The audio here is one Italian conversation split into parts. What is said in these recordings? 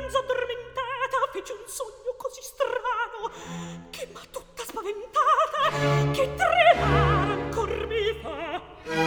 mezzo addormentata fece un sogno così strano che m'ha tutta spaventata, che tremare ancor mi fa.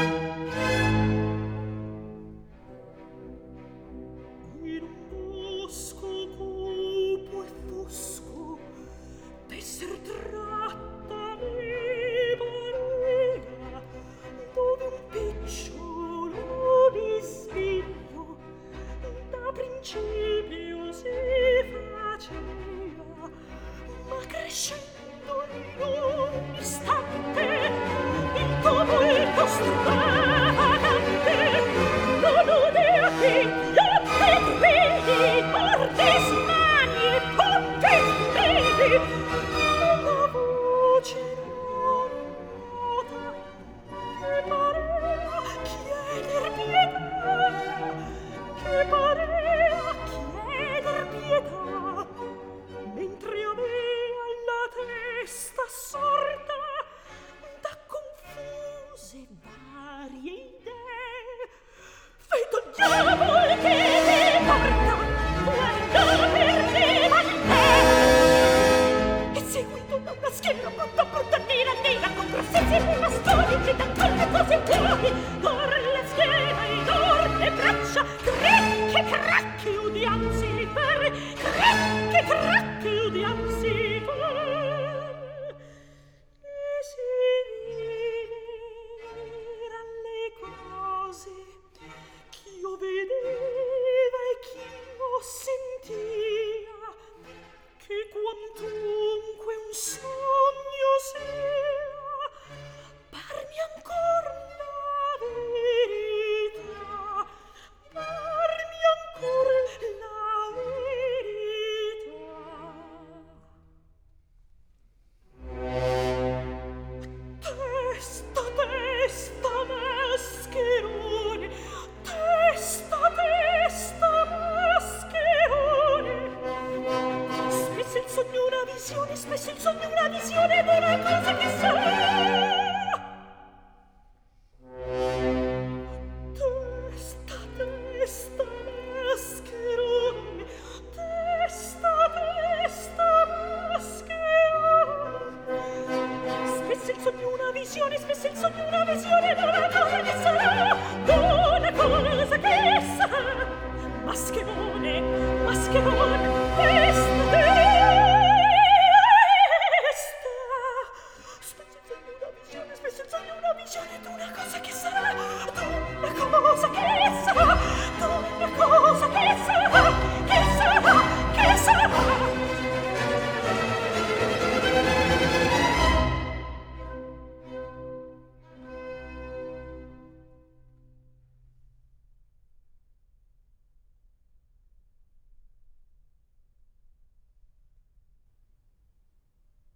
In un bosco cupo e fosco d'esser tratta mi pareva, dove un picciolo bisbiglio da principio si faceva, ma crescendo in un istante il tuo volto stravagante non udea che occhi vedi, morte smani e punte vedi, una voce non nota che parea chieder pietà, che parea chieder pietà, mentre avea la testa sorta da confuse varie idee. Vedo il diavolo che mi porta quando perdeva il me, e seguito da una schiena brutta nera nera con grossissimi bastoni che da tante cose buoni or la schiena ed or le braccia cracche udianzi per cracche udianzi per, e si vieran le cose ch'io vedeva e ch'io sentia, che quantunque un sogno sia, parmi ancor la verità, parmi ancor la verità. Testa, mascherone, testa, mascherone. Spesso il sogno una visione, spesso il sogno una visione d'una cosa che sarà. Testa, mascherone, testa, mascherone. Spesso il sogno una visione, spesso il sogno una visione d'una cosa che sarà, d'una cosa che sarà. Mascherone, mascherone.